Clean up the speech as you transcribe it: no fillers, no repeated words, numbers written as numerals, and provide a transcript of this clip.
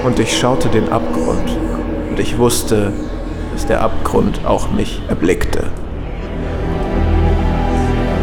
und ich schaute den Abgrund. Und ich wusste, dass der Abgrund auch mich erblickte.